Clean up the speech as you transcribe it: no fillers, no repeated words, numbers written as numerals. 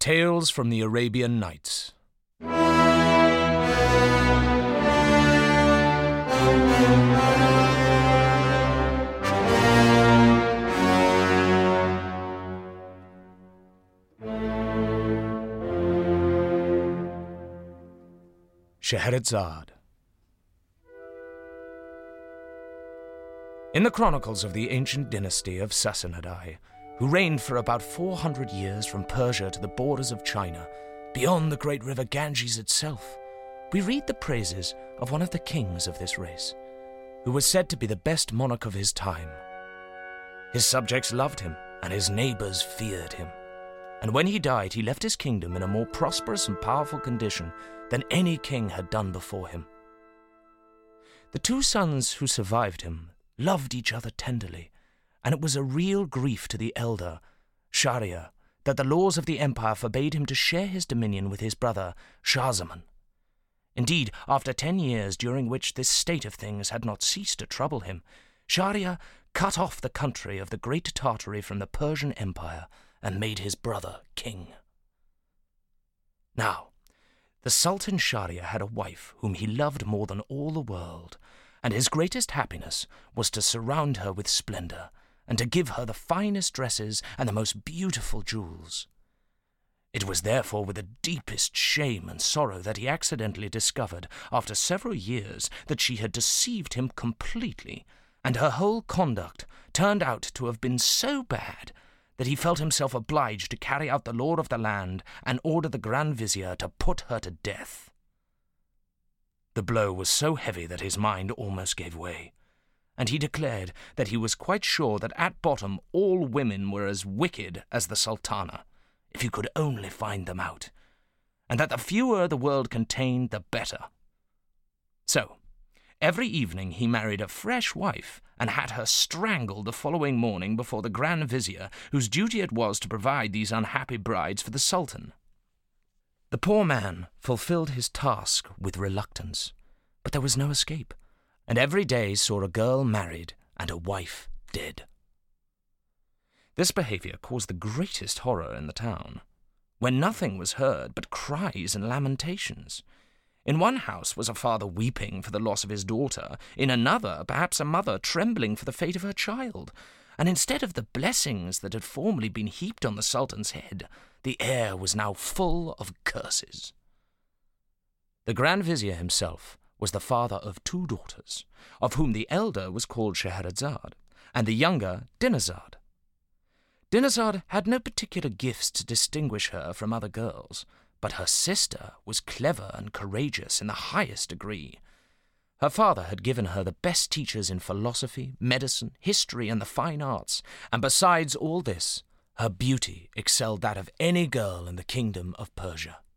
Tales from the Arabian Nights. Scheherazade. In the chronicles of the ancient dynasty of Sassanidai, who reigned for about 400 years from Persia to the borders of China, beyond the great river Ganges itself, we read the praises of one of the kings of this race, who was said to be the best monarch of his time. His subjects loved him, and his neighbors feared him. And when he died, he left his kingdom in a more prosperous and powerful condition than any king had done before him. The two sons who survived him loved each other tenderly, and it was a real grief to the elder, Shahryar, that the laws of the empire forbade him to share his dominion with his brother, Shah Zaman. Indeed, after 10 years during which this state of things had not ceased to trouble him, Shahryar cut off the country of the Great Tartary from the Persian Empire and made his brother king. Now, the Sultan Shahryar had a wife whom he loved more than all the world, and his greatest happiness was to surround her with splendor and to give her the finest dresses and the most beautiful jewels. It was therefore with the deepest shame and sorrow that he accidentally discovered, after several years, that she had deceived him completely, and her whole conduct turned out to have been so bad that he felt himself obliged to carry out the law of the land and order the Grand Vizier to put her to death. The blow was so heavy that his mind almost gave way, and he declared that he was quite sure that at bottom all women were as wicked as the Sultana, if you could only find them out, and that the fewer the world contained, the better. So, every evening he married a fresh wife and had her strangled the following morning before the Grand Vizier, whose duty it was to provide these unhappy brides for the Sultan. The poor man fulfilled his task with reluctance, but there was no escape, and every day saw a girl married and a wife dead. This behavior caused the greatest horror in the town, when nothing was heard but cries and lamentations. In one house was a father weeping for the loss of his daughter, in another perhaps a mother trembling for the fate of her child, and instead of the blessings that had formerly been heaped on the Sultan's head, the air was now full of curses. The Grand Vizier himself was the father of 2 daughters, of whom the elder was called Scheherazade, and the younger Dinazade. Dinazade had no particular gifts to distinguish her from other girls, but her sister was clever and courageous in the highest degree. Her father had given her the best teachers in philosophy, medicine, history, and the fine arts, and besides all this, her beauty excelled that of any girl in the kingdom of Persia.